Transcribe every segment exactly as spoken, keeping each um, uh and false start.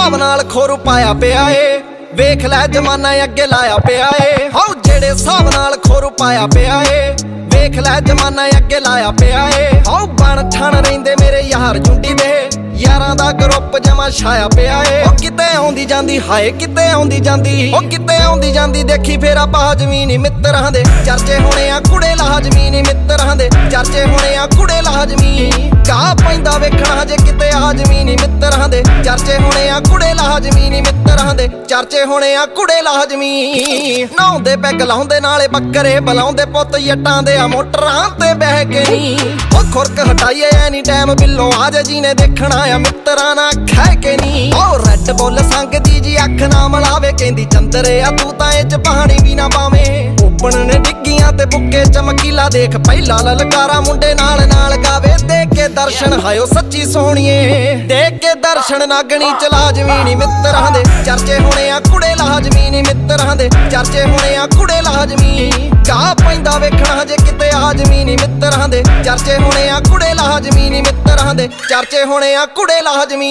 हिसाब नाल खोरू पाया पिया ए वेख लै जमाना अगे लाया पिया ए हाउ जेड़े हिसाब नाल खोरू पाया पिया ए वेख लै जमाना अगे लाया पिया ए हाउ बन ठण रहिंदे मेरे यार जुंडी दे यारां दा ग्रुप जमा छाया पिया ए ओ किते आउंदी जांदी हाय किते आउंदी जांदी ओ किते आउंदी जांदी देखी फेर आपा जमीनी मित्तरां दे चर्चे होने आ कुड़े लाजमीनी मित्तरां दे चर्चे होने आ कुड़े लाजमी गा पैंदा वेखणा जे किते आ जमीनी मित्तरां दे चर्चे होने आ कुड़े लाजमीनी मित्तरां दे चर्चे होने आ कुड़े लाजमी नहाउंदे पैग लाउंदे नाले बकरे बुलाउंदे पुੱਤ जट्टां दे आ मोटरां ते बह के नी ओ खुरक हटाइए एनी टाइम बिल्लो आ जा जी ने देखना मित्तरां ना खै के नी ओ रैड बुल संगदी जी अख ना मलावे कहंदी चंदरे आ तू तां इच पानी भी ना पावे ओपन ने डिग्गियां ते बुक्के चमकीला देख पहला ललकारा मुंडे नाल नाल गावे देख के दर्शन हायो सच्ची सोहणीए देख के दर्शन नागणी चला जमीनी मित्तरां दे चर्चे होने आ कुड़े लाजमीनी मित्तरां दे चर्चे होने आ कुड़े लाजमी गा पैंदा वेखणा जे किते आ जमीनी मित्तरां दे चर्चे होने आ कुड़े लाजमीनी मित्तरां दे चर्चे होने आ कुड़े लाजमी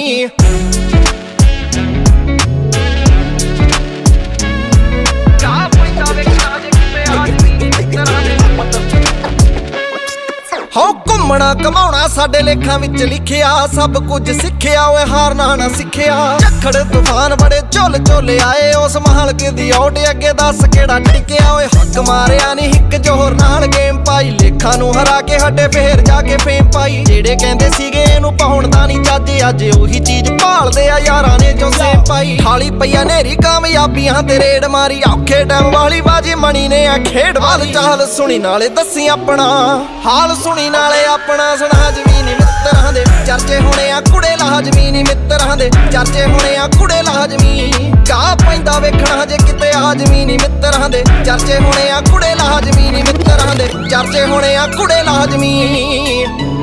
हो घूमना घमाउणा साडे लेखां विच लिखिया सब कुछ सिखिया ओए हारना ना सिखिया झक्खड़ तूफान बड़े झोल झोले आए उस महल के दी आउट अगे दस केड़ा टिकिया ओए हक मारिया नी हिक जोर नाल गेम पाई लेखां नूं हरा के हटे फेर जाके फेम पाई जेड़े कहंदे सीगे इहनूं पाउण दा नी चज अज ओही चीज भालदे आ यारां ने जो सेम पाई थाली पईया नेरी कामयाबियां ते रेड मारी औखे टाइम वाली बाजी मणी ने आ खेड वाल चाल सुनी नाले दसी अपना हाल सुनी नाले अपना सुना जमीनी मित्तरां दे चर्चे होने आ कुड़े लाजमीनी मित्तरां दे चर्चे होने आ कुड़े लाजमी गा पैंदा वेखणा जे किते आ जमीनी मित्तरां दे चर्चे होने आ कुड़े लाजमीनी मित्तरां दे चर्चे होने आ कुड़े लाजमी।